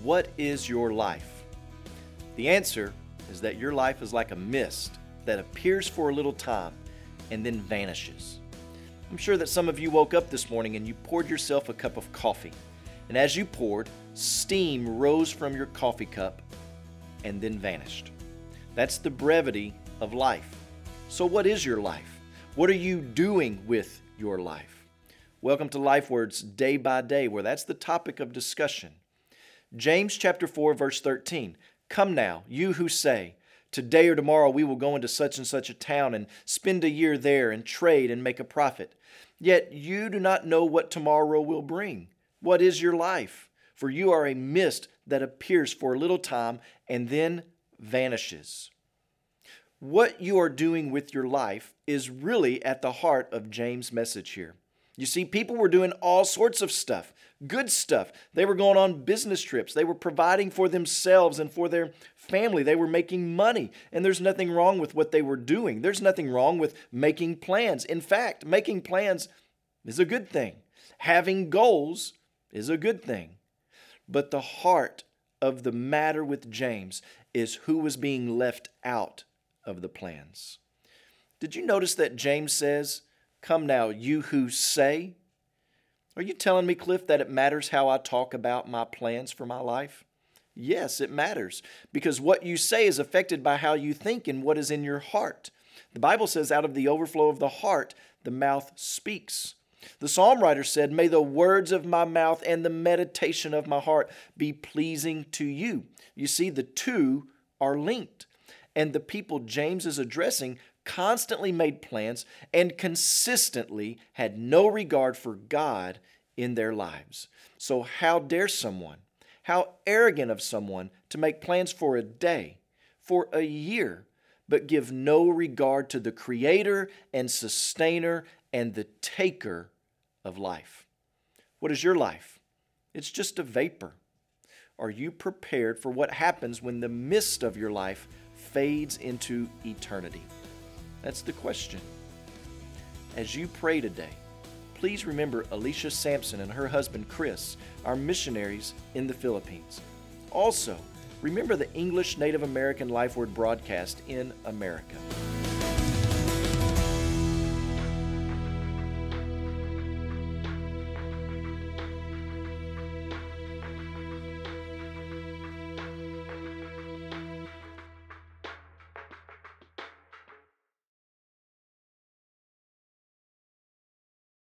What is your life? The answer is that your life is like a mist that appears for a little time and then vanishes. I'm sure that some of you woke up this morning and you poured yourself a cup of coffee. And as you poured, steam rose from your coffee cup and then vanished. That's the brevity of life. So what is your life? What are you doing with your life? Welcome to Life Words Day by Day, where that's the topic of discussion. James chapter 4, verse 13. Come now, you who say, today or tomorrow we will go into such and such a town and spend a year there and trade and make a profit. Yet you do not know what tomorrow will bring. What is your life? For you are a mist that appears for a little time and then vanishes. What you are doing with your life is really at the heart of James' message here. You see, people were doing all sorts of stuff, good stuff. They were going on business trips. They were providing for themselves and for their family. They were making money, and there's nothing wrong with what they were doing. There's nothing wrong with making plans. In fact, making plans is a good thing. Having goals is a good thing. But the heart of the matter with James is who was being left out of the plans. Did you notice that James says, come now, you who say? Are you telling me, Cliff, that it matters how I talk about my plans for my life? Yes, it matters, because what you say is affected by how you think and what is in your heart. The Bible says, out of the overflow of the heart, the mouth speaks. The psalm writer said, may the words of my mouth and the meditation of my heart be pleasing to you. You see, the two are linked. And the people James is addressing constantly made plans and consistently had no regard for God in their lives. So how dare someone, how arrogant of someone to make plans for a day, for a year, but give no regard to the Creator and Sustainer and the Taker of life. What is your life? It's just a vapor. Are you prepared for what happens when the mist of your life fades into eternity? That's the question. As you pray today, please remember Alicia Sampson and her husband Chris, our missionaries in the Philippines. Also, remember the English Native American Life Word broadcast in America.